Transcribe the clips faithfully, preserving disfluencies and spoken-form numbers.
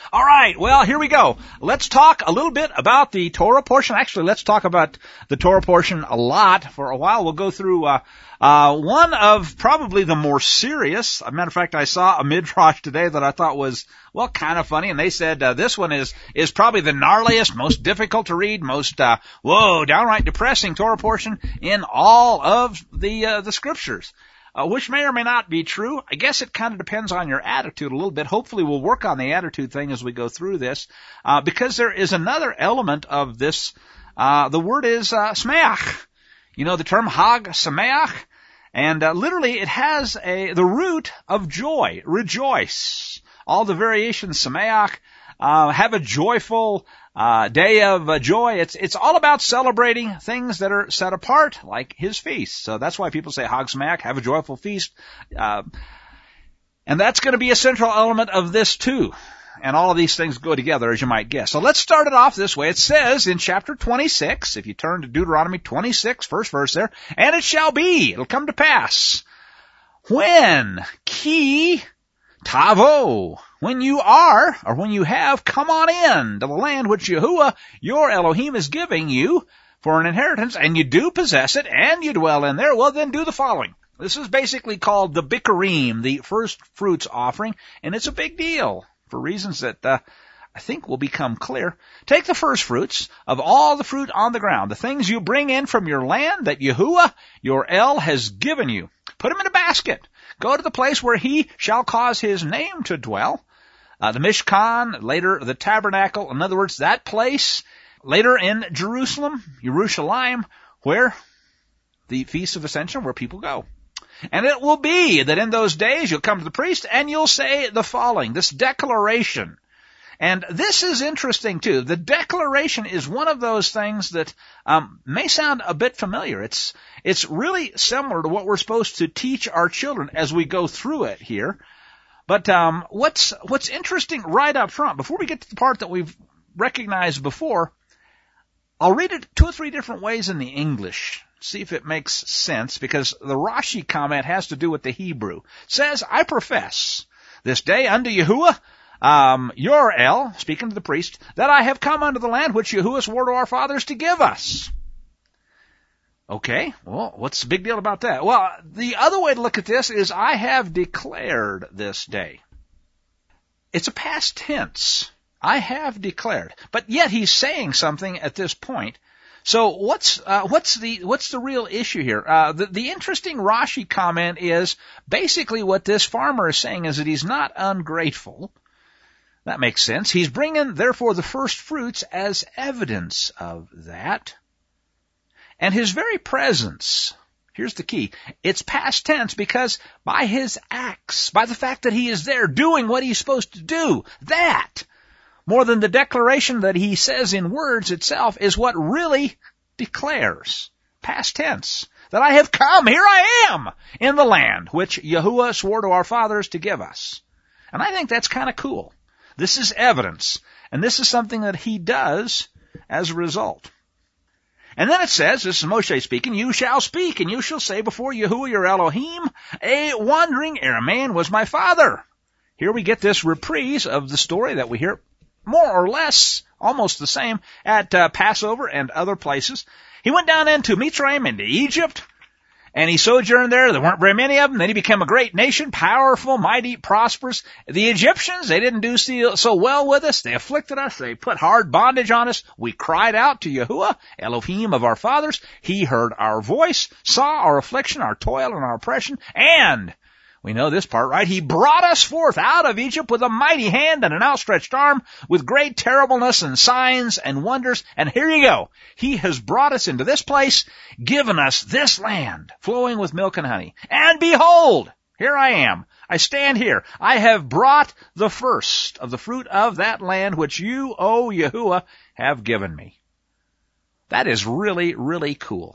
All right, well, here we go. Let's talk a little bit about the Torah portion. Actually, let's talk about the Torah portion a lot for a while. We'll go through uh, uh one of probably the more serious. As a matter of fact, I saw a midrash today that I thought was, well, kind of funny, and they said uh, this one is is probably the gnarliest, most difficult to read, most, uh, whoa, downright depressing Torah portion in all of the uh, the Scriptures. Uh, which may or may not be true. I guess it kind of depends on your attitude a little bit. Hopefully we'll work on the attitude thing as we go through this, uh, because there is another element of this. Uh, the word is uh, sameach. You know the term Hag Sameach? And uh, literally it has a the root of joy, rejoice. All the variations, sameach, uh, have a joyful uh day of uh, joy. It's it's all about celebrating things that are set apart, like his feast. So that's why people say Hag Sameach, have a joyful feast. Uh, and that's going to be a central element of this too. And all of these things go together, as you might guess. So let's start it off this way. It says in chapter twenty-six, if you turn to Deuteronomy twenty-six, first verse there, and it shall be, it'll come to pass, when ki tavo, when you are, or when you have come on in to the land which Yahuwah, your Elohim, is giving you for an inheritance, and you do possess it, and you dwell in there, well, then do the following. This is basically called the Bikurim, the first fruits offering, and it's a big deal for reasons that uh, I think will become clear. Take the first fruits of all the fruit on the ground, the things you bring in from your land that Yahuwah, your El, has given you. Put them in a basket. Go to the place where he shall cause his name to dwell. Uh, the Mishkan, later the tabernacle, in other words, that place, later in Jerusalem, Yerushalayim, where the Feast of Ascension, where people go. And it will be that in those days you'll come to the priest and you'll say the following, this declaration. And this is interesting too. The declaration is one of those things that um, may sound a bit familiar. It's it's really similar to what we're supposed to teach our children as we go through it here. But um, what's what's interesting right up front, before we get to the part that we've recognized before, I'll read it two or three different ways in the English. See if it makes sense, because the Rashi comment has to do with the Hebrew. It says, I profess this day unto Yahuwah, Um, your El, speaking to the priest, that I have come unto the land which Yahuwah swore to our fathers to give us. Okay, well, what's the big deal about that? Well, the other way to look at this is I have declared this day. It's a past tense. I have declared. But yet he's saying something at this point. So what's uh, what's the what's the real issue here? Uh, the, the interesting Rashi comment is basically what this farmer is saying is that he's not ungrateful. That makes sense. He's bringing, therefore, the first fruits as evidence of that. And his very presence, here's the key, it's past tense because by his acts, by the fact that he is there doing what he's supposed to do, that, more than the declaration that he says in words itself, is what really declares, past tense, that I have come, here I am, in the land which Yahuwah swore to our fathers to give us. And I think that's kind of cool. This is evidence, and this is something that he does as a result. And then it says, this is Moshe speaking, you shall speak, and you shall say before Yahuwah your Elohim, a wandering Aramean was my father. Here we get this reprise of the story that we hear more or less almost the same at uh, Passover and other places. He went down into Mitzrayim, into Egypt, and he sojourned there. There weren't very many of them. Then he became a great nation, powerful, mighty, prosperous. The Egyptians, they didn't do so well with us. They afflicted us. They put hard bondage on us. We cried out to Yahuwah, Elohim of our fathers. He heard our voice, saw our affliction, our toil, and our oppression, and we know this part, right? He brought us forth out of Egypt with a mighty hand and an outstretched arm, with great terribleness and signs and wonders. And here you go. He has brought us into this place, given us this land, flowing with milk and honey. And behold, here I am. I stand here. I have brought the first of the fruit of that land which you, O Yahuwah, have given me. That is really, really cool.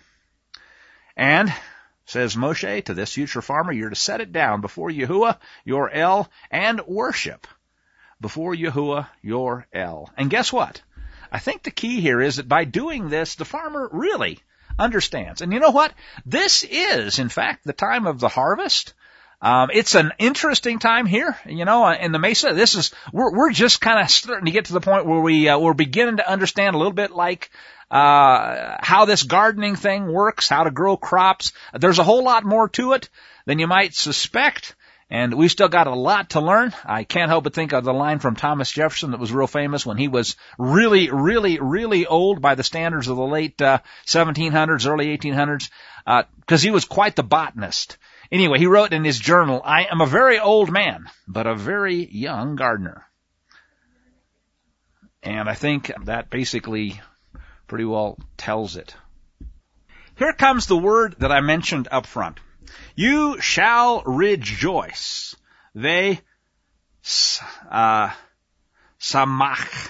And says Moshe to this future farmer, you're to set it down before Yahuwah, your El, and worship before Yahuwah, your El. And guess what? I think the key here is that by doing this, the farmer really understands. And you know what? This is, in fact, the time of the harvest. Um, it's an interesting time here, you know, in the Mesa. This is, we're, we're just kind of starting to get to the point where we, uh, we're beginning to understand a little bit like, uh, how this gardening thing works, how to grow crops. There's a whole lot more to it than you might suspect. And we've still got a lot to learn. I can't help but think of the line from Thomas Jefferson that was real famous when he was really, really, really old by the standards of the late, uh, seventeen hundreds, early eighteen hundreds, uh, because he was quite the botanist. Anyway, he wrote in his journal, I am a very old man, but a very young gardener. And I think that basically pretty well tells it. Here comes the word that I mentioned up front. You shall rejoice. They, uh, samach,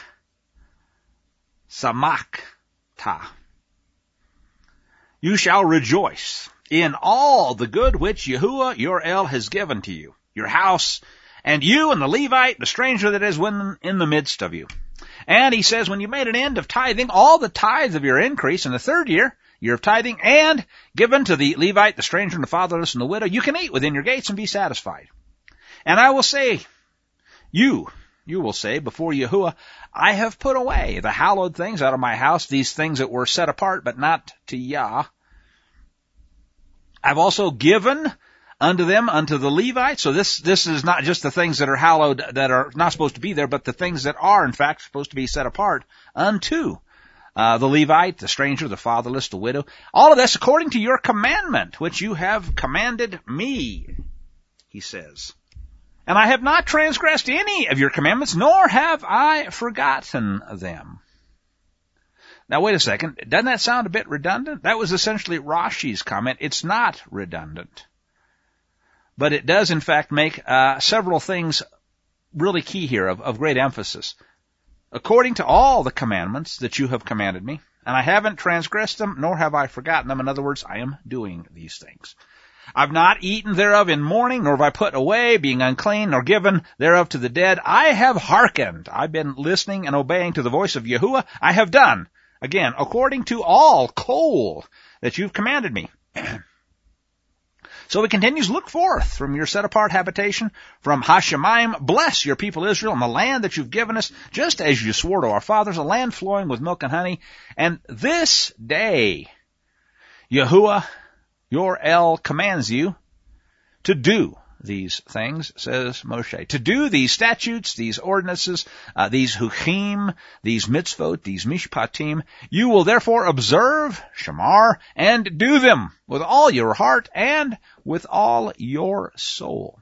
samakta. You shall rejoice in all the good which Yahuwah your El has given to you, your house, and you and the Levite, the stranger that is in the midst of you. And he says, when you made an end of tithing, all the tithes of your increase in the third year, year of tithing, and given to the Levite, the stranger, and the fatherless, and the widow, you can eat within your gates and be satisfied. And I will say, you, you will say before Yahuwah, I have put away the hallowed things out of my house, these things that were set apart, but not to Yah. I've also given unto them, unto the Levites. So this, this is not just the things that are hallowed, that are not supposed to be there, but the things that are, in fact, supposed to be set apart unto uh, the Levite, the stranger, the fatherless, the widow. All of this according to your commandment, which you have commanded me, he says. And I have not transgressed any of your commandments, nor have I forgotten them. Now, wait a second. Doesn't that sound a bit redundant? That was essentially Rashi's comment. It's not redundant. But it does, in fact, make uh, several things really key here of, of great emphasis. According to all the commandments that you have commanded me, and I haven't transgressed them, nor have I forgotten them. In other words, I am doing these things. I've not eaten thereof in mourning, nor have I put away, being unclean, nor given thereof to the dead. I have hearkened. I've been listening and obeying to the voice of Yahuwah. I have done. Again, according to all kol that you've commanded me. So he continues, look forth from your set-apart habitation, from Hashemayim, bless your people Israel, and the land that you've given us, just as you swore to our fathers, a land flowing with milk and honey. And this day, Yahuwah, your El, commands you to do these things, says Moshe. To do these statutes, these ordinances, uh, these hukim, these mitzvot, these mishpatim. You will therefore observe, shamar, and do them with all your heart and with all your soul.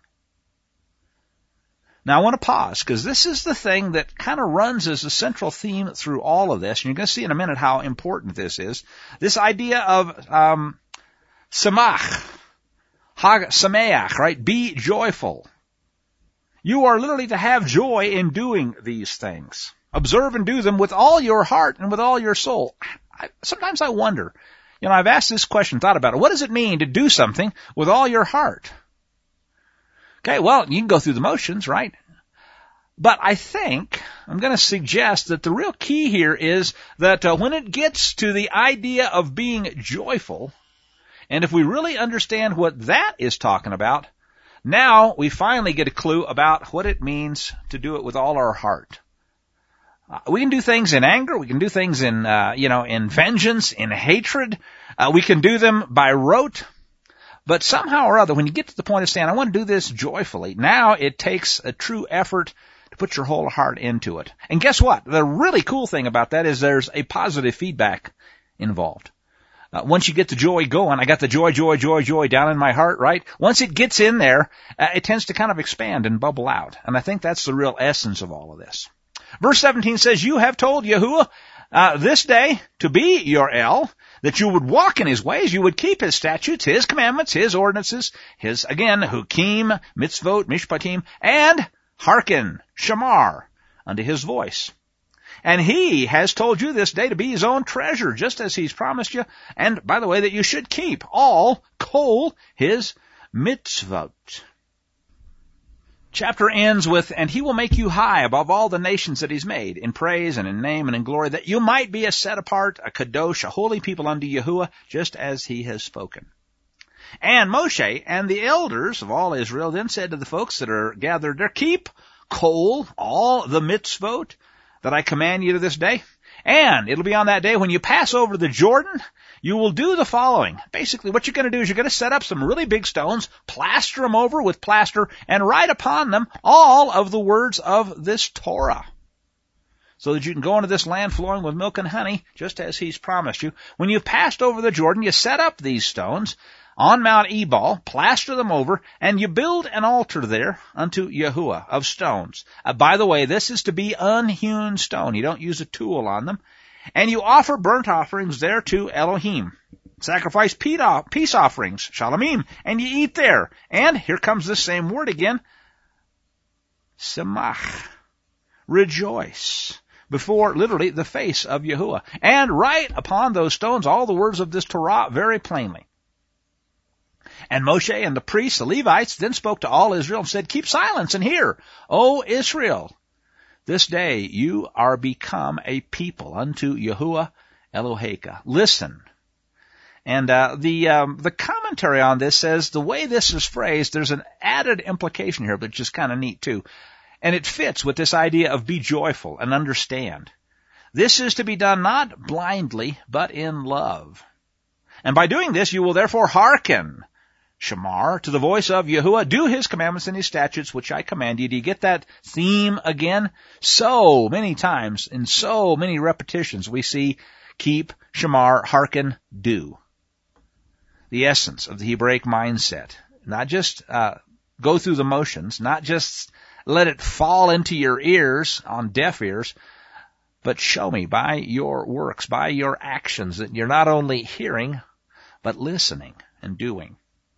Now I want to pause, because this is the thing that kind of runs as a central theme through all of this. And you're going to see in a minute how important this is. This idea of um, samach. Hag Sameach, right? Be joyful. You are literally to have joy in doing these things. Observe and do them with all your heart and with all your soul. I, sometimes I wonder, you know, I've asked this question, thought about it. What does it mean to do something with all your heart? Okay, well, you can go through the motions, right? But I think I'm going to suggest that the real key here is that uh, when it gets to the idea of being joyful, and if we really understand what that is talking about, now we finally get a clue about what it means to do it with all our heart. Uh, we can do things in anger. We can do things in, uh, you know, in vengeance, in hatred. Uh, we can do them by rote. But somehow or other, when you get to the point of saying, I want to do this joyfully, now it takes a true effort to put your whole heart into it. And guess what? The really cool thing about that is there's a positive feedback involved. Uh, once you get the joy going, I got the joy, joy, joy, joy down in my heart, right? Once it gets in there, uh, it tends to kind of expand and bubble out. And I think that's the real essence of all of this. Verse seventeen says, you have told Yahuwah uh, this day to be your El, that you would walk in his ways, you would keep his statutes, his commandments, his ordinances, his, again, hukim, mitzvot, mishpatim, and hearken, shamar, unto his voice. And he has told you this day to be his own treasure, just as he's promised you. And, by the way, that you should keep all kol his mitzvot. Chapter ends with, and he will make you high above all the nations that he's made, in praise and in name and in glory, that you might be a set apart, a kadosh, a holy people unto Yahuwah, just as he has spoken. And Moshe and the elders of all Israel then said to the folks that are gathered there, keep kol all the mitzvot that I command you to this day. And it'll be on that day when you pass over the Jordan, you will do the following. Basically, what you're going to do is you're going to set up some really big stones, plaster them over with plaster, and write upon them all of the words of this Torah, so that you can go into this land flowing with milk and honey, just as he's promised you. When you've passed over the Jordan, you set up these stones on Mount Ebal, plaster them over, and you build an altar there unto Yahuwah of stones. Uh, by the way, this is to be unhewn stone. You don't use a tool on them. And you offer burnt offerings there to Elohim. Sacrifice peace offerings, shalomim, and you eat there. And here comes this same word again, semach, rejoice, before literally the face of Yahuwah. And write upon those stones all the words of this Torah very plainly. And Moshe and the priests, the Levites, then spoke to all Israel and said, keep silence and hear, O Israel, this day you are become a people unto Yahuwah Eloheka. Listen. And uh, the um, the commentary on this says the way this is phrased, there's an added implication here, which is kind of neat too. And it fits with this idea of be joyful and understand. This is to be done not blindly, but in love. And by doing this, you will therefore hearken, Shamar, to the voice of Yahuwah, do his commandments and his statutes, which I command you. Do you get that theme again? So many times, in so many repetitions, we see keep, Shamar, hearken, do. The essence of the Hebraic mindset. Not just uh, go through the motions, not just let it fall into your ears on deaf ears, but show me by your works, by your actions, that you're not only hearing, but listening and doing.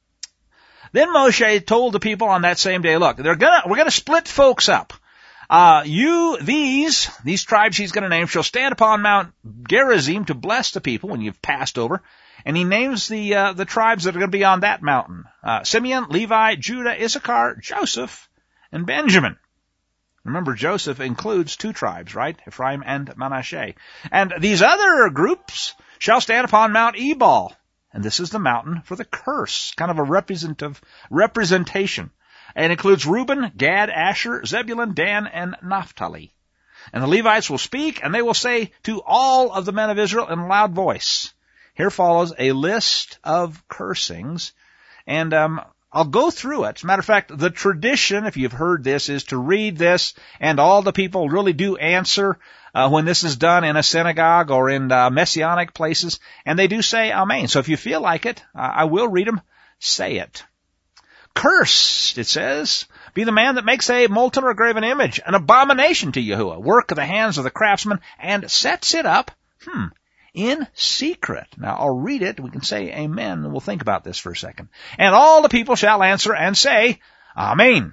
Then Moshe told the people on that same day, look, they're gonna, we're gonna split folks up. Uh, you, these, these tribes he's gonna name shall stand upon Mount Gerizim to bless the people when you've passed over. And he names the, uh, the tribes that are gonna be on that mountain. Uh, Simeon, Levi, Judah, Issachar, Joseph, and Benjamin. Remember, Joseph includes two tribes, right? Ephraim and Manasseh. And these other groups shall stand upon Mount Ebal. And this is the mountain for the curse, kind of a representative representation. And it includes Reuben, Gad, Asher, Zebulun, Dan, and Naphtali. And the Levites will speak, and they will say to all of the men of Israel in a loud voice. Here follows a list of cursings, and um, I'll go through it. As a matter of fact, the tradition, if you've heard this, is to read this, and all the people really do answer Uh, when this is done in a synagogue or in uh, messianic places, and they do say Amen. So if you feel like it, uh, I will read them. Say it. Cursed, it says, be the man that makes a molten or graven image, an abomination to Yahuwah, work of the hands of the craftsman, and sets it up, hmm, in secret. Now I'll read it. We can say Amen, and we'll think about this for a second. And all the people shall answer and say Amen.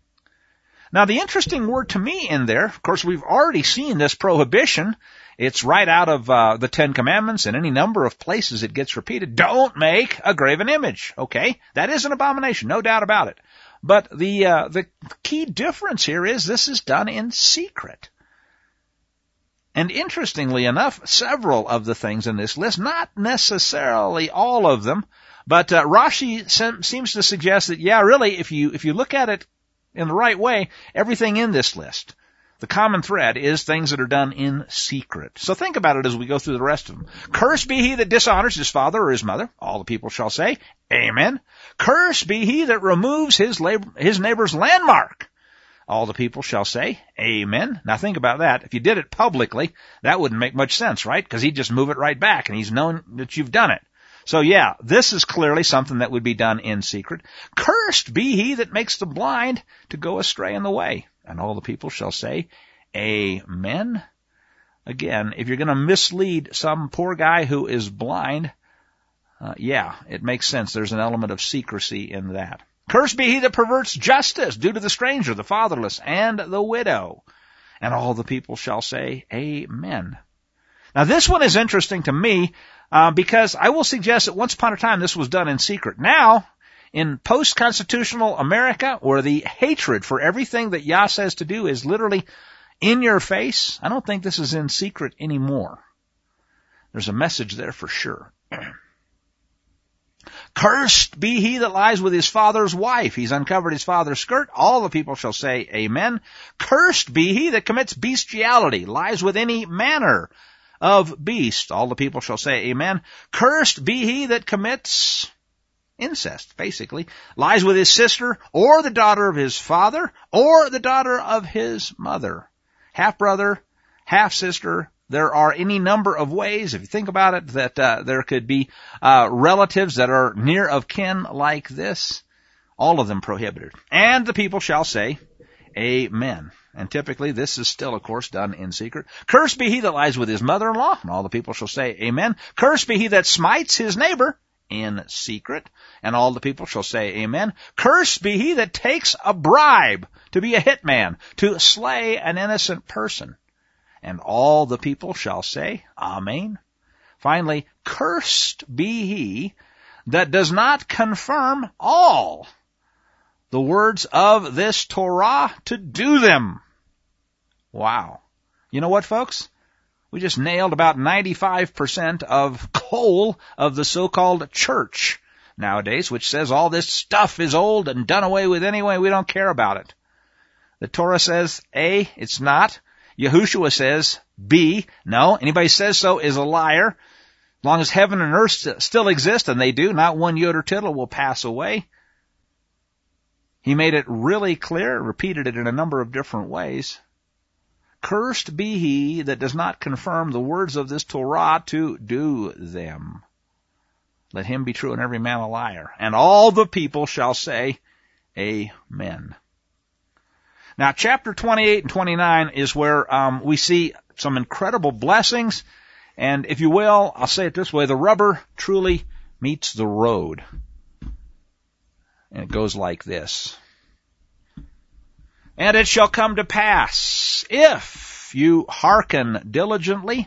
Now, the interesting word to me in there, of course, we've already seen this prohibition. It's right out of uh, the Ten Commandments. In any number of places it gets repeated. Don't make a graven image. Okay, that is an abomination, no doubt about it. But the uh, the key difference here is this is done in secret. And interestingly enough, several of the things in this list, not necessarily all of them, but uh, Rashi sem- seems to suggest that, yeah, really, if you if you look at it in the right way, everything in this list, the common thread is things that are done in secret. So think about it as we go through the rest of them. Cursed be he that dishonors his father or his mother. All the people shall say, Amen. Cursed be he that removes his, labor, his neighbor's landmark. All the people shall say, Amen. Now think about that. If you did it publicly, that wouldn't make much sense, right? Because he'd just move it right back, and he's known that you've done it. So yeah, this is clearly something that would be done in secret. Cursed be he that makes the blind to go astray in the way. And all the people shall say, Amen. Again, if you're going to mislead some poor guy who is blind, uh, yeah, it makes sense. There's an element of secrecy in that. Cursed be he that perverts justice due to the stranger, the fatherless, and the widow. And all the people shall say, Amen. Now this one is interesting to me, Uh, because I will suggest that once upon a time this was done in secret. Now, in post-constitutional America, where the hatred for everything that Yah says to do is literally in your face, I don't think this is in secret anymore. There's a message there for sure. Cursed be he that lies with his father's wife. He's uncovered his father's skirt. All the people shall say amen. Cursed be he that commits bestiality, lies with any manner of beast. All the people shall say amen. Cursed be he that commits incest, basically, lies with his sister, or the daughter of his father, or the daughter of his mother. Half-brother, half-sister. There are any number of ways, if you think about it, that uh, there could be uh, relatives that are near of kin like this. All of them prohibited. And the people shall say, amen. And typically this is still, of course, done in secret. Cursed be he that lies with his mother-in-law. And all the people shall say, amen. Cursed be he that smites his neighbor in secret. And all the people shall say, amen. Cursed be he that takes a bribe to be a hitman, to slay an innocent person. And all the people shall say, amen. Finally, cursed be he that does not confirm all the words of this Torah to do them. Wow. You know what, folks? We just nailed about ninety-five percent of coal of the so-called church nowadays, which says all this stuff is old and done away with anyway. We don't care about it. The Torah says, A, it's not. Yahushua says, B, no. Anybody says so is a liar. As long as heaven and earth st- still exist, and they do, not one yod or tittle will pass away. He made it really clear, repeated it in a number of different ways. Cursed be he that does not confirm the words of this Torah to do them. Let him be true and every man a liar. And all the people shall say, amen. Now, chapter twenty-eight and twenty-nine is where um, we see some incredible blessings. And if you will, I'll say it this way, the rubber truly meets the road. And it goes like this. And it shall come to pass, if you hearken diligently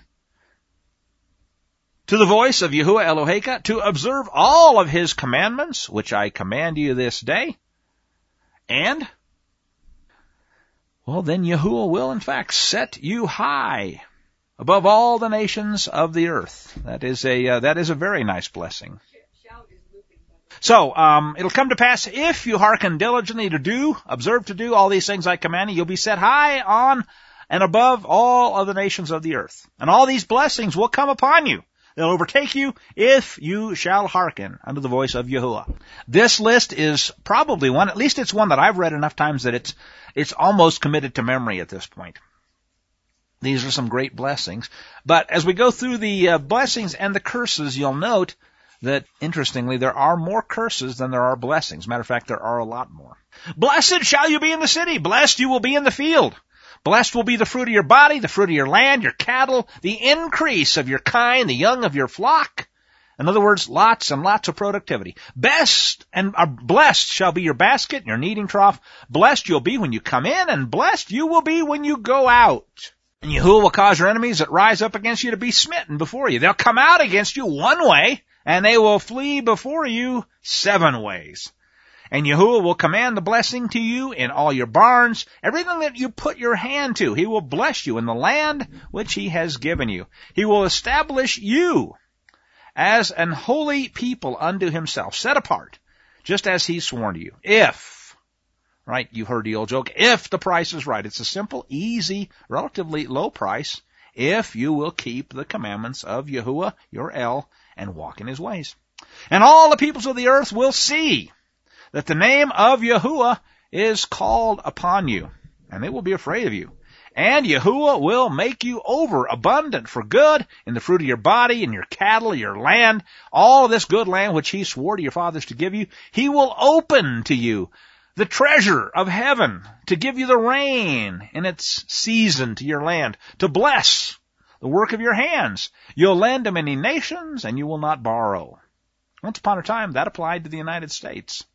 to the voice of Yahuwah Eloheka, to observe all of his commandments, which I command you this day, and, well, then Yahuwah will, in fact, set you high above all the nations of the earth. That is a uh, that is a very nice blessing. So, um, it'll come to pass, if you hearken diligently to do, observe to do all these things I command you, you'll be set high on and above all of the nations of the earth. And all these blessings will come upon you. They'll overtake you if you shall hearken unto the voice of Yahuwah. This list is probably one, at least it's one that I've read enough times that it's, it's almost committed to memory at this point. These are some great blessings. But as we go through the uh, blessings and the curses, you'll note that, interestingly, there are more curses than there are blessings. Matter of fact, there are a lot more. Blessed shall you be in the city. Blessed you will be in the field. Blessed will be the fruit of your body, the fruit of your land, your cattle, the increase of your kind, the young of your flock. In other words, lots and lots of productivity. Best and uh, blessed shall be your basket and your kneading trough. Blessed you'll be when you come in, and blessed you will be when you go out. And Yahuwah will cause your enemies that rise up against you to be smitten before you. They'll come out against you one way, and they will flee before you seven ways. And Yahuwah will command the blessing to you in all your barns, everything that you put your hand to. He will bless you in the land which he has given you. He will establish you as an holy people unto himself, set apart, just as he's sworn to you. If, right, you heard the old joke, if the price is right. It's a simple, easy, relatively low price, if you will keep the commandments of Yahuwah, your El, and walk in his ways. And all the peoples of the earth will see that the name of Yahuwah is called upon you, and they will be afraid of you. And Yahuwah will make you overabundant for good in the fruit of your body, in your cattle, your land, all of this good land which he swore to your fathers to give you. He will open to you the treasure of heaven, to give you the rain in its season to your land, to bless the work of your hands. You'll lend to many nations, and you will not borrow. Once upon a time, that applied to the United States.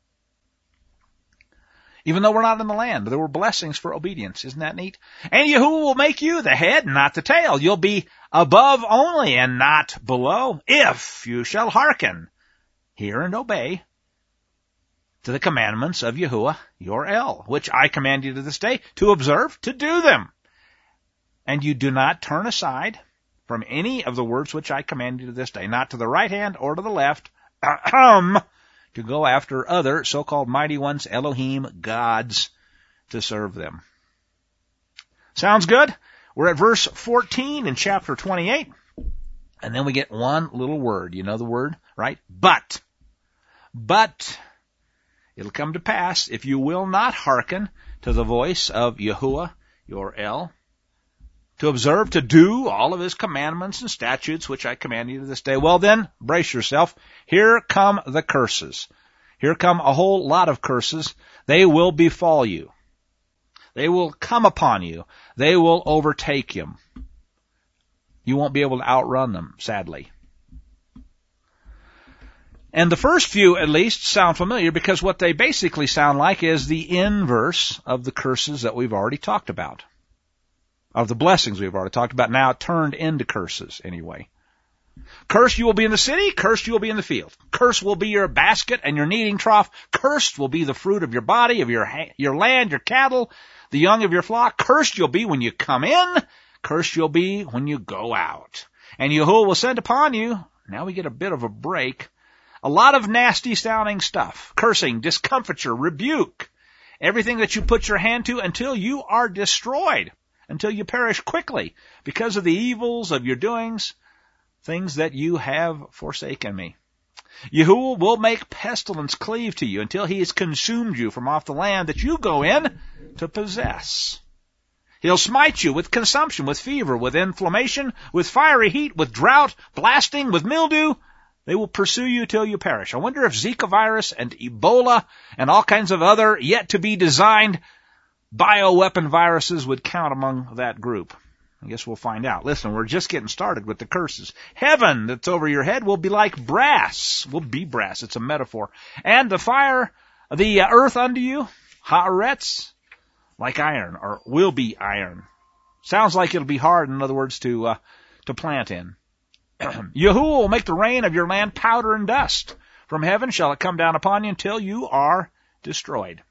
Even though we're not in the land, there were blessings for obedience. Isn't that neat? And Yahuwah will make you the head, not the tail. You'll be above only and not below, if you shall hearken, hear and obey to the commandments of Yahuwah, your El, which I command you to this day, to observe, to do them. And you do not turn aside from any of the words which I command you to this day, not to the right hand or to the left, to go after other so-called mighty ones, Elohim, gods, to serve them. Sounds good? We're at verse fourteen in chapter twenty-eight. And then we get one little word. You know the word, right? But. But it'll come to pass if you will not hearken to the voice of Yahuwah, your El, to observe, to do all of his commandments and statutes, which I command you to this day. Well then, brace yourself. Here come the curses. Here come a whole lot of curses. They will befall you. They will come upon you. They will overtake you. You won't be able to outrun them, sadly. And the first few, at least, sound familiar because what they basically sound like is the inverse of the curses that we've already talked about. Of the blessings we've already talked about, now turned into curses, anyway. Cursed you will be in the city, cursed you will be in the field. Cursed will be your basket and your kneading trough. Cursed will be the fruit of your body, of your ha- your land, your cattle, the young of your flock. Cursed you'll be when you come in. Cursed you'll be when you go out. And Yahuwah will send upon you, now we get a bit of a break, a lot of nasty sounding stuff. Cursing, discomfiture, rebuke. Everything that you put your hand to until you are destroyed. Until you perish quickly because of the evils of your doings, things that you have forsaken me. Yahuwah will make pestilence cleave to you until he has consumed you from off the land that you go in to possess. He'll smite you with consumption, with fever, with inflammation, with fiery heat, with drought, blasting, with mildew. They will pursue you till you perish. I wonder if Zika virus and Ebola and all kinds of other yet to be designed bioweapon viruses would count among that group. I guess we'll find out. Listen, we're just getting started with the curses. Heaven that's over your head will be like brass. Will be brass. It's a metaphor. And the fire, the earth under you, haaretz, like iron, or will be iron. Sounds like it'll be hard, in other words, to uh, to plant in. Yahuwah will make the rain of your land powder and dust. From heaven shall it come down upon you until you are destroyed.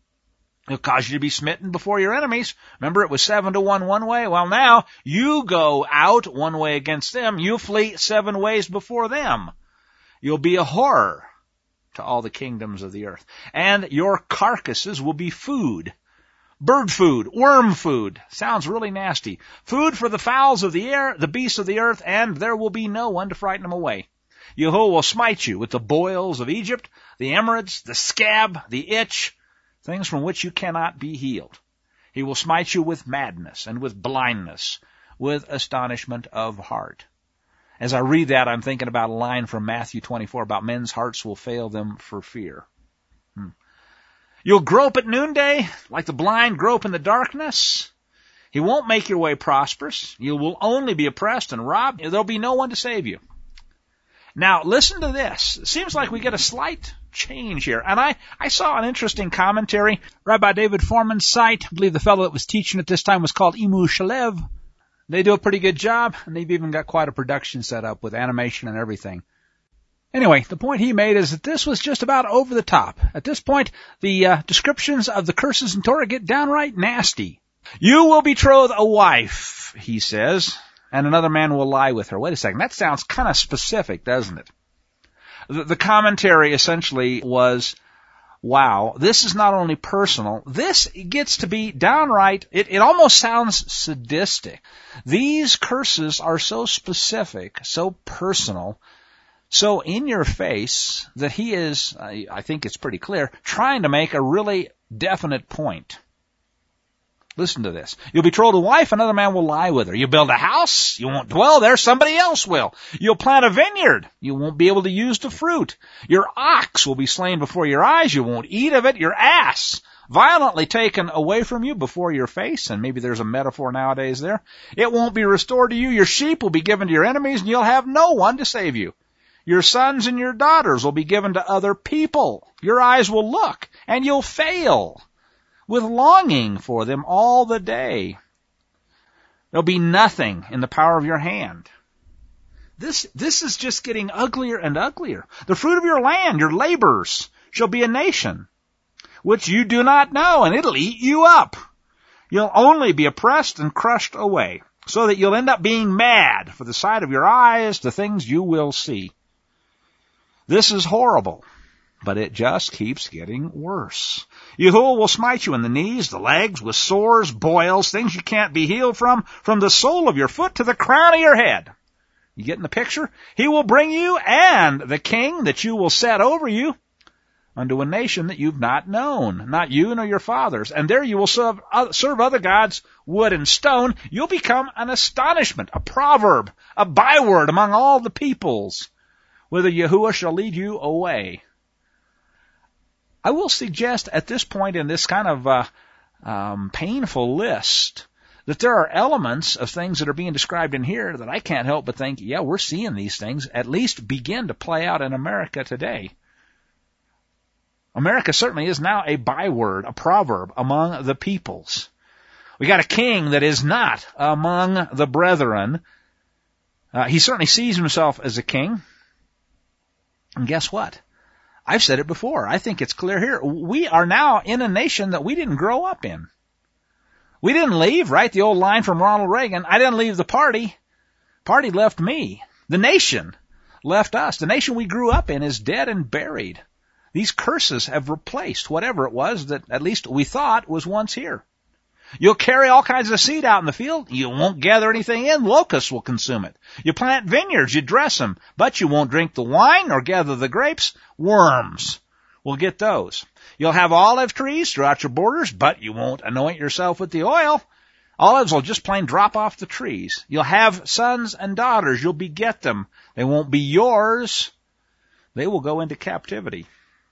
He'll cause you to be smitten before your enemies. Remember, it was seven to one one way. Well, now you go out one way against them. You flee seven ways before them. You'll be a horror to all the kingdoms of the earth. And your carcasses will be food. Bird food, worm food. Sounds really nasty. Food for the fowls of the air, the beasts of the earth, and there will be no one to frighten them away. Yahuwah will smite you with the boils of Egypt, the emeralds, the scab, the itch, things from which you cannot be healed. He will smite you with madness and with blindness, with astonishment of heart. As I read that, I'm thinking about a line from Matthew twenty-four about men's hearts will fail them for fear. Hmm. You'll grope at noonday like the blind grope in the darkness. He won't make your way prosperous. You will only be oppressed and robbed. There'll be no one to save you. Now, listen to this. It seems like we get a slight change here. And I, I saw an interesting commentary. Rabbi David Foreman's site, I believe the fellow that was teaching at this time was called Emu Shalev. They do a pretty good job, and they've even got quite a production set up with animation and everything. Anyway, the point he made is that this was just about over the top. At this point, the uh, descriptions of the curses in Torah get downright nasty. You will betroth a wife, he says, and another man will lie with her. Wait a second, that sounds kind of specific, doesn't it? The, the commentary essentially was, wow, this is not only personal, this gets to be downright, it, it almost sounds sadistic. These curses are so specific, so personal, so in your face that he is, I, I think it's pretty clear, trying to make a really definite point. Listen to this. You'll betroth a wife, another man will lie with her. You build a house, you won't dwell there, somebody else will. You'll plant a vineyard, you won't be able to use the fruit. Your ox will be slain before your eyes, you won't eat of it. Your ass violently taken away from you before your face, and maybe there's a metaphor nowadays there. It won't be restored to you. Your sheep will be given to your enemies, and you'll have no one to save you. Your sons and your daughters will be given to other people. Your eyes will look, and you'll fail with longing for them all the day. There'll be nothing in the power of your hand. This, this is just getting uglier and uglier. The fruit of your land, your labors, shall be a nation, which you do not know, and it'll eat you up. You'll only be oppressed and crushed away, so that you'll end up being mad for the sight of your eyes, the things you will see. This is horrible, but it just keeps getting worse. Yahuwah will smite you in the knees, the legs, with sores, boils, things you can't be healed from, from the sole of your foot to the crown of your head. You getting the picture? He will bring you and the king that you will set over you unto a nation that you've not known, not you nor your fathers. And there you will serve, uh, serve other gods, wood and stone. You'll become an astonishment, a proverb, a byword among all the peoples, whither Yahuwah shall lead you away. I will suggest at this point in this kind of uh, um, painful list that there are elements of things that are being described in here that I can't help but think, yeah, we're seeing these things at least begin to play out in America today. America certainly is now a byword, a proverb among the peoples. We got a king that is not among the brethren. Uh, he certainly sees himself as a king. And guess what? I've said it before. I think it's clear here. We are now in a nation that we didn't grow up in. We didn't leave, right? The old line from Ronald Reagan, I didn't leave the party. Party left me. The nation left us. The nation we grew up in is dead and buried. These curses have replaced whatever it was that at least we thought was once here. You'll carry all kinds of seed out in the field. You won't gather anything in. Locusts will consume it. You plant vineyards. You dress them. But you won't drink the wine or gather the grapes. Worms will get those. You'll have olive trees throughout your borders, but you won't anoint yourself with the oil. Olives will just plain drop off the trees. You'll have sons and daughters. You'll beget them. They won't be yours. They will go into captivity.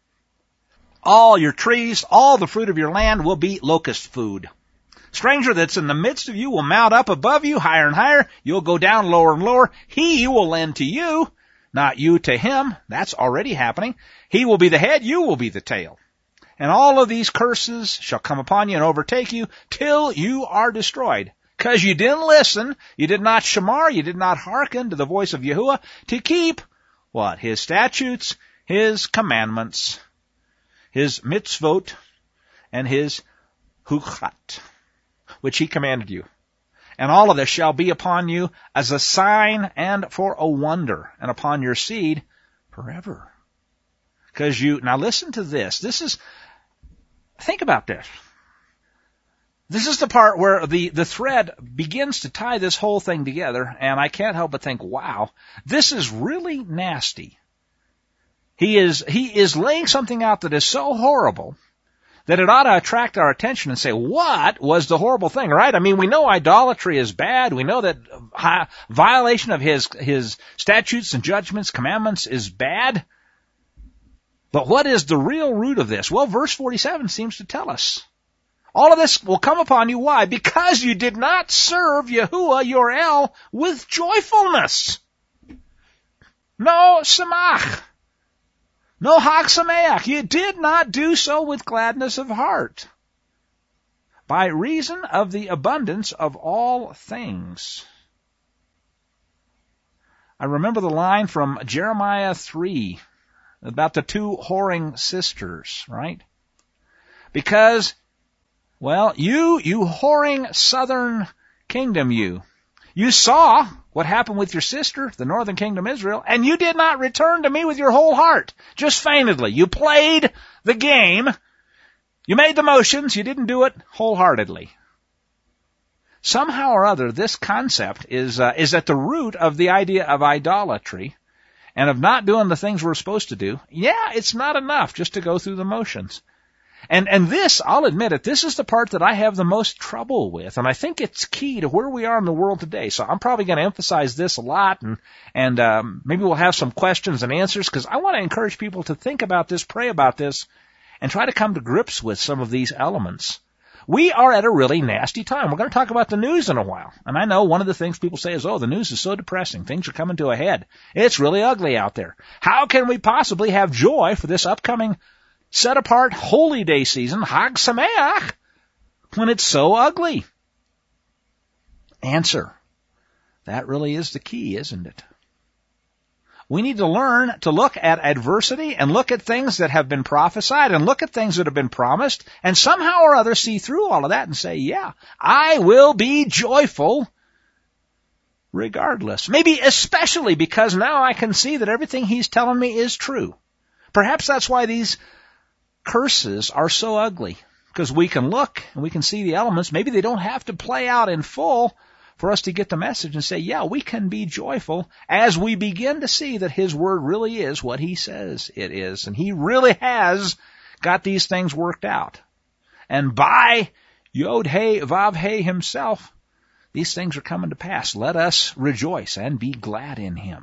All your trees, all the fruit of your land will be locust food. Stranger that's in the midst of you will mount up above you, higher and higher. You'll go down lower and lower. He will lend to you, not you to him. That's already happening. He will be the head, you will be the tail. And all of these curses shall come upon you and overtake you till you are destroyed. Because you didn't listen, you did not shamar, you did not hearken to the voice of Yahuwah to keep, what? His statutes, his commandments, his mitzvot, and his hukat, which he commanded you. And all of this shall be upon you as a sign and for a wonder, and upon your seed forever. Because you, now listen to this. This is, think about this. This is the part where the, the thread begins to tie this whole thing together, and I can't help but think, wow, this is really nasty. He is, he is laying something out that is so horrible that it ought to attract our attention and say, what was the horrible thing, right? I mean, we know idolatry is bad. We know that violation of his, his statutes and judgments, commandments is bad. But what is the real root of this? Well, verse forty-seven seems to tell us. All of this will come upon you. Why? Because you did not serve Yahuwah your El with joyfulness. No samach. No Hag Sameach. You did not do so with gladness of heart, by reason of the abundance of all things. I remember the line from Jeremiah three about the two whoring sisters, right? Because, well, you, you whoring southern kingdom, you, you saw what happened with your sister, the northern kingdom Israel, and you did not return to me with your whole heart, just feignedly. You played the game. You made the motions. You didn't do it wholeheartedly. Somehow or other, this concept is, uh, is at the root of the idea of idolatry and of not doing the things we're supposed to do. Yeah, it's not enough just to go through the motions. And, and this, I'll admit it, this is the part that I have the most trouble with, and I think it's key to where we are in the world today. So I'm probably going to emphasize this a lot, and, and, um, maybe we'll have some questions and answers, because I want to encourage people to think about this, pray about this, and try to come to grips with some of these elements. We are at a really nasty time. We're going to talk about the news in a while. And I know one of the things people say is, oh, the news is so depressing. Things are coming to a head. It's really ugly out there. How can we possibly have joy for this upcoming set-apart holy day season, Hag Sameach, when it's so ugly? Answer. That really is the key, isn't it? We need to learn to look at adversity and look at things that have been prophesied and look at things that have been promised and somehow or other see through all of that and say, yeah, I will be joyful regardless. Maybe especially because now I can see that everything he's telling me is true. Perhaps that's why these curses are so ugly, because we can look and we can see the elements. Maybe they don't have to play out in full for us to get the message and say, yeah, we can be joyful as we begin to see that his word really is what he says it is. And he really has got these things worked out. And by Yod-He, Vav-He himself, these things are coming to pass. Let us rejoice and be glad in him.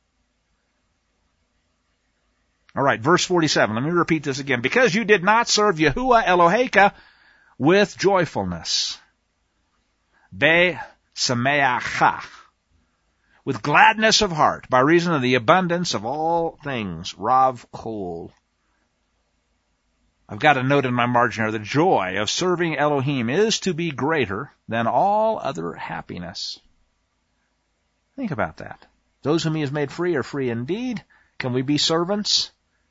All right, verse forty-seven. Let me repeat this again. Because you did not serve Yahuwah Eloheka with joyfulness. Be Sameacha. With gladness of heart, by reason of the abundance of all things. Rav Kol. I've got a note in my margin here. The joy of serving Elohim is to be greater than all other happiness. Think about that. Those whom he has made free are free indeed. Can we be servants?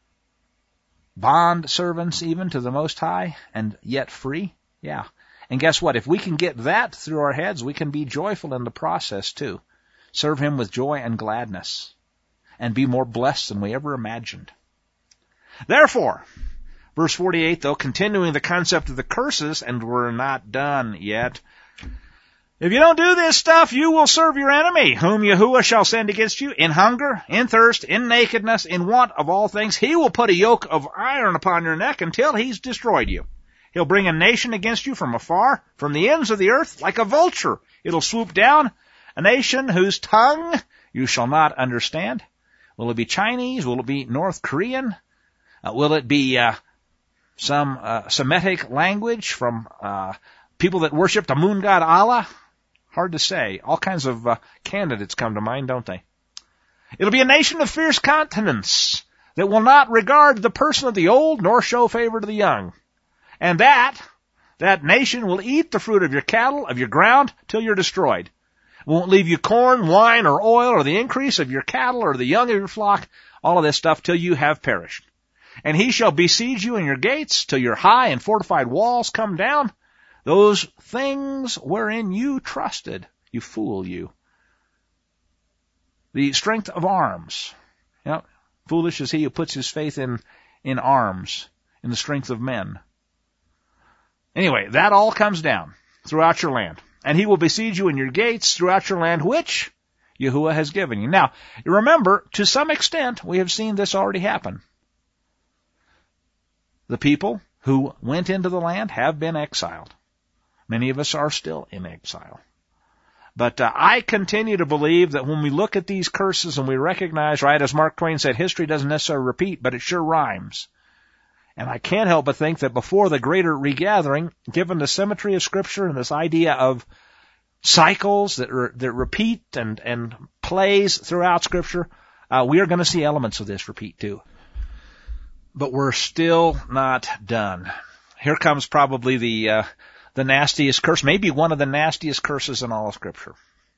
Bond servants even to the Most High and yet free? Yeah. And guess what? If we can get that through our heads, we can be joyful in the process too. Serve him with joy and gladness and be more blessed than we ever imagined. Therefore, verse forty-eight, though, continuing the concept of the curses, and we're not done yet. If you don't do this stuff, you will serve your enemy, whom Yahuwah shall send against you, in hunger, in thirst, in nakedness, in want of all things. He will put a yoke of iron upon your neck until he's destroyed you. He'll bring a nation against you from afar, from the ends of the earth, like a vulture. It'll swoop down, a nation whose tongue you shall not understand. Will it be Chinese? Will it be North Korean? Uh, will it be uh, some uh, Semitic language from uh, people that worship the moon god Allah? Hard to say. All kinds of uh, candidates come to mind, don't they? It'll be a nation of fierce countenance that will not regard the person of the old nor show favor to the young. And that, that nation will eat the fruit of your cattle, of your ground, till you're destroyed. Won't leave you corn, wine, or oil, or the increase of your cattle, or the young of your flock, all of this stuff, till you have perished. And he shall besiege you in your gates, till your high and fortified walls come down. Those things wherein you trusted, you fool you. The strength of arms. You know, foolish is he who puts his faith in, in arms, in the strength of men. Anyway, that all comes down throughout your land. And he will besiege you in your gates throughout your land, which Yahuwah has given you. Now, remember, to some extent, we have seen this already happen. The people who went into the land have been exiled. Many of us are still in exile. But uh, I continue to believe that when we look at these curses and we recognize, right, as Mark Twain said, history doesn't necessarily repeat, but it sure rhymes. And I can't help but think that before the greater regathering, given the symmetry of Scripture and this idea of cycles that re- that repeat and, and plays throughout Scripture, uh, we are going to see elements of this repeat too. But we're still not done. Here comes probably the uh, the nastiest curse, maybe one of the nastiest curses in all of Scripture.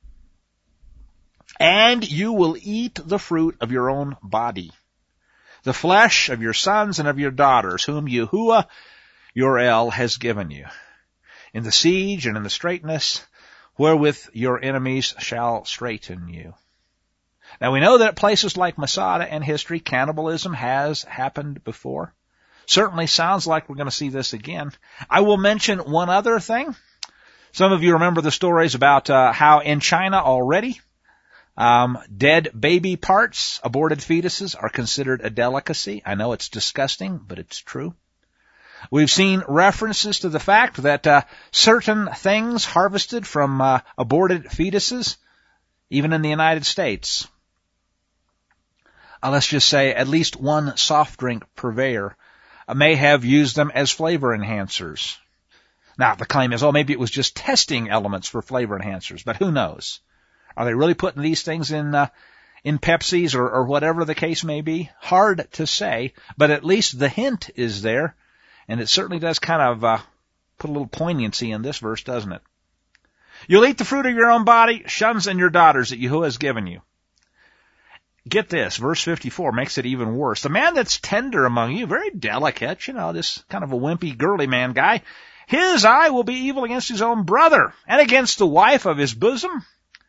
And you will eat the fruit of your own body, the flesh of your sons and of your daughters, whom Yahuwah your El has given you, in the siege and in the straitness, wherewith your enemies shall straiten you. Now we know that at places like Masada and history, cannibalism has happened before. Certainly sounds like we're going to see this again. I will mention one other thing. Some of you remember the stories about uh, how in China already, um, dead baby parts, aborted fetuses, are considered a delicacy. I know it's disgusting, but it's true. We've seen references to the fact that uh, certain things harvested from uh, aborted fetuses, even in the United States, uh, let's just say at least one soft drink purveyor uh, may have used them as flavor enhancers. Now, the claim is, oh, maybe it was just testing elements for flavor enhancers, but who knows? Are they really putting these things in uh, in Pepsis or, or whatever the case may be? Hard to say, but at least the hint is there, and it certainly does kind of uh, put a little poignancy in this verse, doesn't it? You'll eat the fruit of your own body, sons and your daughters that Yahuwah has given you. Get this, verse fifty-four makes it even worse. The man that's tender among you, very delicate, you know, this kind of a wimpy, girly man guy, his eye will be evil against his own brother and against the wife of his bosom.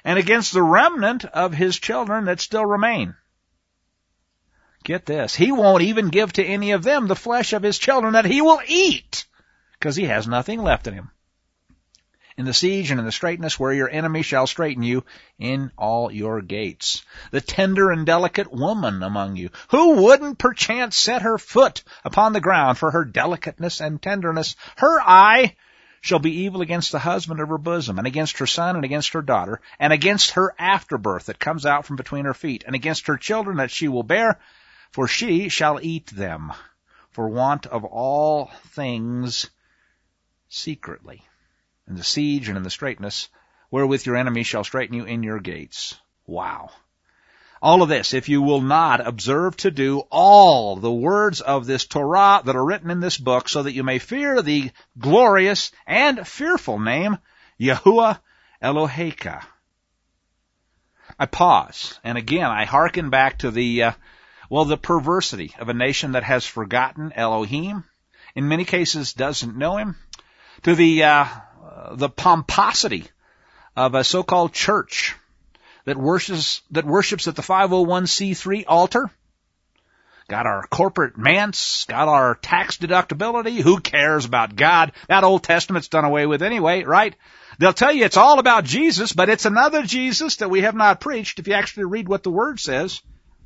and against the remnant of his children that still remain. Get this. He won't even give to any of them the flesh of his children that he will eat, because he has nothing left in him. In the siege and in the straitness where your enemy shall straiten you in all your gates. The tender and delicate woman among you, who wouldn't perchance set her foot upon the ground for her delicateness and tenderness, her eye shall be evil against the husband of her bosom, and against her son, and against her daughter, and against her afterbirth that comes out from between her feet, and against her children that she will bear, for she shall eat them, for want of all things secretly. In the siege and in the straitness, wherewith your enemy shall straiten you in your gates. Wow. All of this, if you will not observe to do all the words of this Torah that are written in this book, so that you may fear the glorious and fearful name, Yahuwah Eloheka. I pause, and again I hearken back to the, uh, well, the perversity of a nation that has forgotten Elohim, in many cases doesn't know him, to the, uh, the pomposity of a so-called church that worships, that worships at the five oh one c three altar. Got our corporate manse, got our tax deductibility. Who cares about God? That Old Testament's done away with anyway, right? They'll tell you it's all about Jesus, but it's another Jesus that we have not preached if you actually read what the Word says.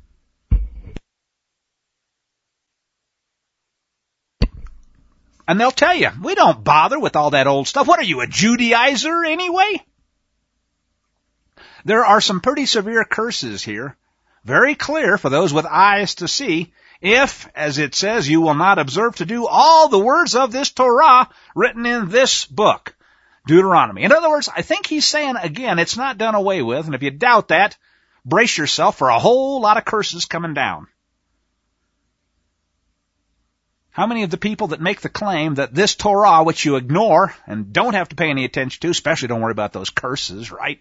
And they'll tell you, we don't bother with all that old stuff. What are you, a Judaizer anyway? There are some pretty severe curses here, very clear for those with eyes to see, if, as it says, you will not observe to do all the words of this Torah written in this book, Deuteronomy. In other words, I think he's saying, again, it's not done away with, and if you doubt that, brace yourself for a whole lot of curses coming down. How many of the people that make the claim that this Torah, which you ignore and don't have to pay any attention to, especially don't worry about those curses, right,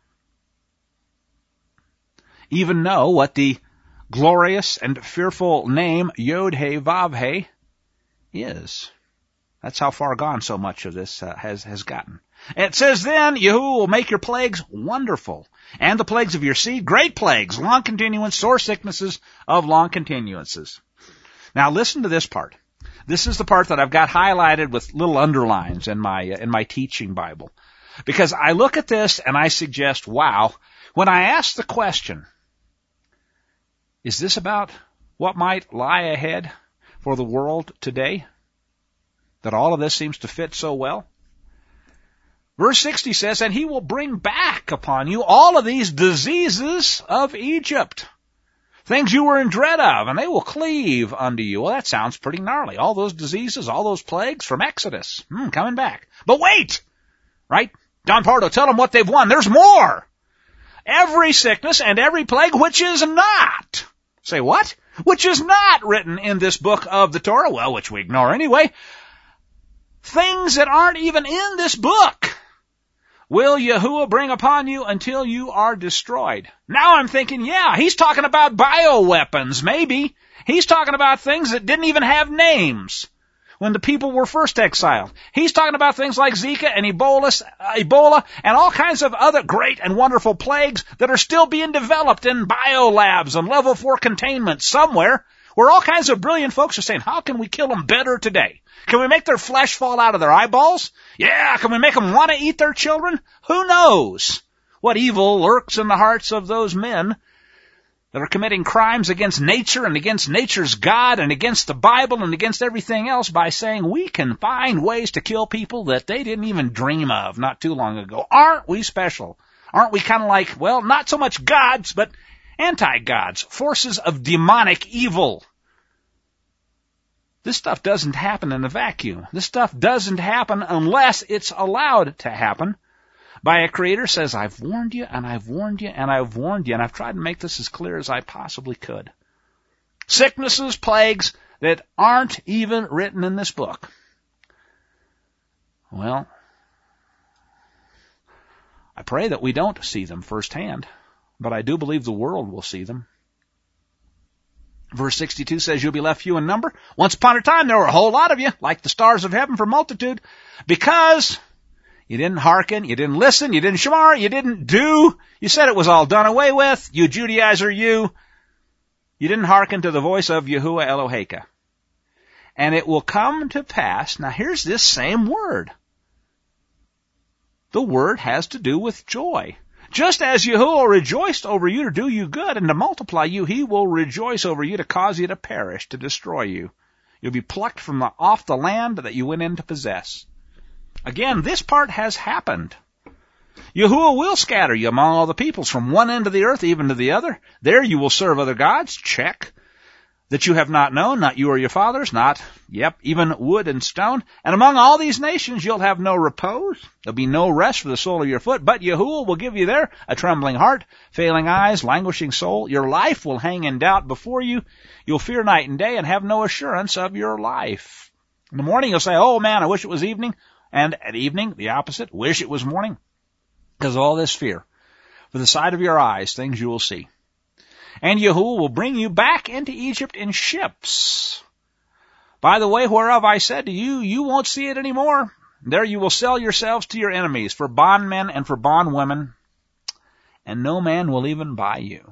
even know what the glorious and fearful name Yod-He Vav-He is? That's how far gone so much of this uh, has, has gotten. It says then, Yahuwah will make your plagues wonderful, and the plagues of your seed, great plagues, long continuance, sore sicknesses of long continuances. Now listen to this part. This is the part that I've got highlighted with little underlines in my uh, in my teaching Bible. Because I look at this and I suggest, wow, when I ask the question, is this about what might lie ahead for the world today? That all of this seems to fit so well? Verse sixty says, and he will bring back upon you all of these diseases of Egypt. Things you were in dread of, and they will cleave unto you. Well, that sounds pretty gnarly. All those diseases, all those plagues from Exodus. Hmm, coming back. But wait! Right? Don Pardo, tell them what they've won. There's more! Every sickness and every plague which is not. Say what? Which is not written in this book of the Torah. Well, which we ignore anyway. Things that aren't even in this book will Yahuwah bring upon you until you are destroyed. Now I'm thinking, yeah, he's talking about bioweapons, maybe. He's talking about things that didn't even have names when the people were first exiled. He's talking about things like Zika and Ebola, Ebola and all kinds of other great and wonderful plagues that are still being developed in biolabs and level four containment somewhere, where all kinds of brilliant folks are saying, how can we kill them better today? Can we make their flesh fall out of their eyeballs? Yeah, can we make them want to eat their children? Who knows what evil lurks in the hearts of those men that are committing crimes against nature and against nature's God and against the Bible and against everything else by saying we can find ways to kill people that they didn't even dream of not too long ago. Aren't we special? Aren't we kind of like, well, not so much gods, but anti-gods, forces of demonic evil? This stuff doesn't happen in a vacuum. This stuff doesn't happen unless it's allowed to happen by a creator says, I've warned you, and I've warned you, and I've warned you, and I've tried to make this as clear as I possibly could. Sicknesses, plagues that aren't even written in this book. Well, I pray that we don't see them firsthand, but I do believe the world will see them. Verse sixty-two says, you'll be left few in number. Once upon a time, there were a whole lot of you, like the stars of heaven for multitude, because You didn't hearken. You didn't listen. You didn't shamar. You didn't do. You said it was all done away with. You Judaizer, you. You didn't hearken to the voice of Yahuwah Eloheka. And it will come to pass. Now here's this same word. The word has to do with joy. Just as Yahuwah rejoiced over you to do you good and to multiply you, he will rejoice over you to cause you to perish, to destroy you. You'll be plucked from the, off the land that you went in to possess. Again, this part has happened. Yahuwah will scatter you among all the peoples from one end of the earth even to the other. There you will serve other gods. Check. That you have not known, not you or your fathers, not, yep, even wood and stone. And among all these nations you'll have no repose. There'll be no rest for the sole of your foot. But Yahuwah will give you there a trembling heart, failing eyes, languishing soul. Your life will hang in doubt before you. You'll fear night and day and have no assurance of your life. In the morning you'll say, oh man, I wish it was evening. And at evening, the opposite, wish it was morning. Because of all this fear. For the sight of your eyes, things you will see. And Yahuwah will bring you back into Egypt in ships. By the way whereof I said to you, you won't see it anymore. There you will sell yourselves to your enemies for bondmen and for bondwomen, and no man will even buy you.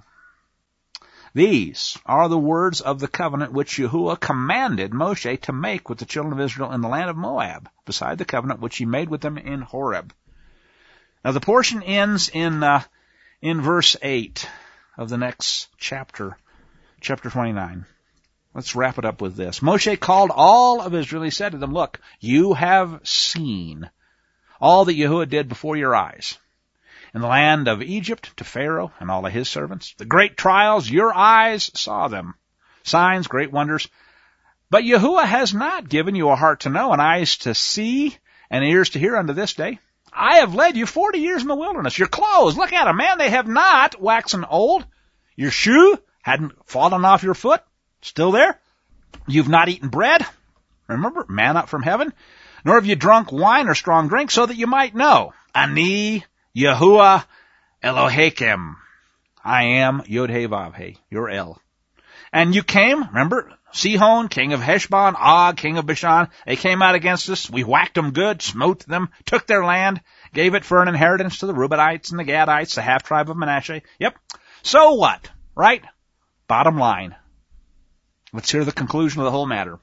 These are the words of the covenant which Yahuwah commanded Moshe to make with the children of Israel in the land of Moab, beside the covenant which he made with them in Horeb. Now the portion ends in uh, in verse eight of the next chapter, chapter twenty-nine. Let's wrap it up with this. Moshe called all of Israel. He said to them, look, you have seen all that Yahuwah did before your eyes. In the land of Egypt, to Pharaoh and all of his servants. The great trials, your eyes saw them. Signs, great wonders. But Yahuwah has not given you a heart to know and eyes to see and ears to hear unto this day. I have led you forty years in the wilderness. Your clothes, look at them, man, they have not waxen old. Your shoe hadn't fallen off your foot. Still there. You've not eaten bread. Remember, manna from heaven. Nor have you drunk wine or strong drink, so that you might know. Ani Yahuwah Elohechem. I am Yod-Heh-Vav-Heh, your El. And you came, remember, Sihon, king of Heshbon, Og, king of Bashan. They came out against us. We whacked them good, smote them, took their land, gave it for an inheritance to the Reubenites and the Gadites, the half-tribe of Manasseh. Yep. So what? Right? Bottom line. Let's hear the conclusion of the whole matter.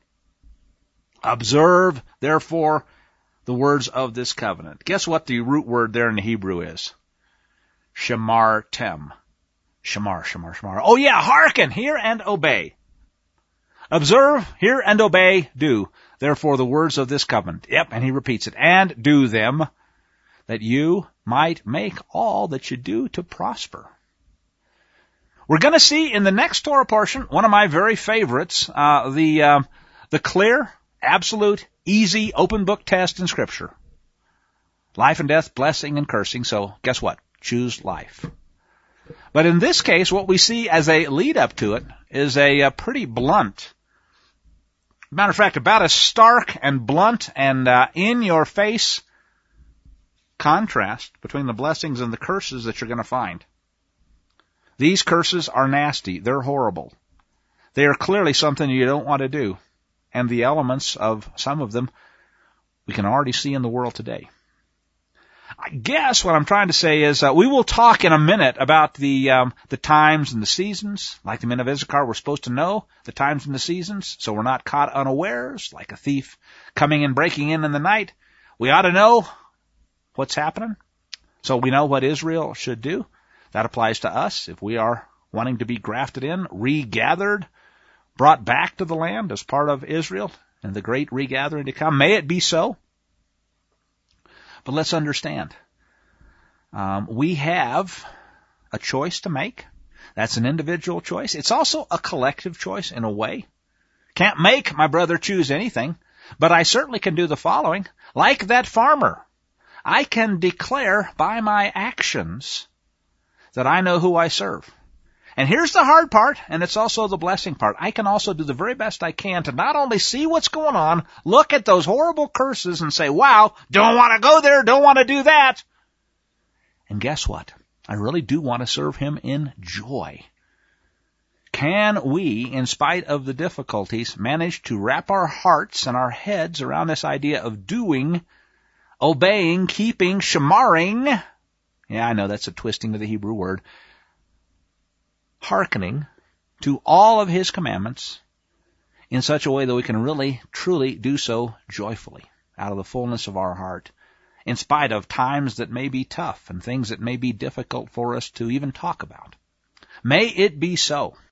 Observe, therefore, the words of this covenant. Guess what the root word there in the Hebrew is? Shamar tem. Shamar, shamar, shamar. Oh yeah, hearken, hear and obey. Observe, hear and obey, do. Therefore the words of this covenant. Yep, and he repeats it. And do them, that you might make all that you do to prosper. We're going to see in the next Torah portion, one of my very favorites, uh, the, uh, the clear, absolute, easy, open book test in Scripture. Life and death, blessing and cursing. So guess what? Choose life. But in this case, what we see as a lead up to it is a, a pretty blunt, matter of fact, about as stark and blunt and uh, in your face contrast between the blessings and the curses that you're going to find. These curses are nasty. They're horrible. They are clearly something you don't want to do. And the elements of some of them we can already see in the world today. I guess what I'm trying to say is uh, we will talk in a minute about the um, the times and the seasons. Like the men of Issachar, we're supposed to know the times and the seasons, so we're not caught unawares like a thief coming and breaking in in the night. We ought to know what's happening, so we know what Israel should do. That applies to us if we are wanting to be grafted in, regathered, brought back to the land as part of Israel and the great regathering to come. May it be so. But let's understand, um, we have a choice to make. That's an individual choice. It's also a collective choice in a way. Can't make my brother choose anything, but I certainly can do the following. Like that farmer, I can declare by my actions that I know who I serve. And here's the hard part, and it's also the blessing part. I can also do the very best I can to not only see what's going on, look at those horrible curses and say, wow, don't want to go there, don't want to do that. And guess what? I really do want to serve him in joy. Can we, in spite of the difficulties, manage to wrap our hearts and our heads around this idea of doing obeying, keeping, shamaring. Yeah, I know that's a twisting of the Hebrew word. Hearkening to all of His commandments in such a way that we can really, truly do so joyfully, out of the fullness of our heart, in spite of times that may be tough and things that may be difficult for us to even talk about. May it be so.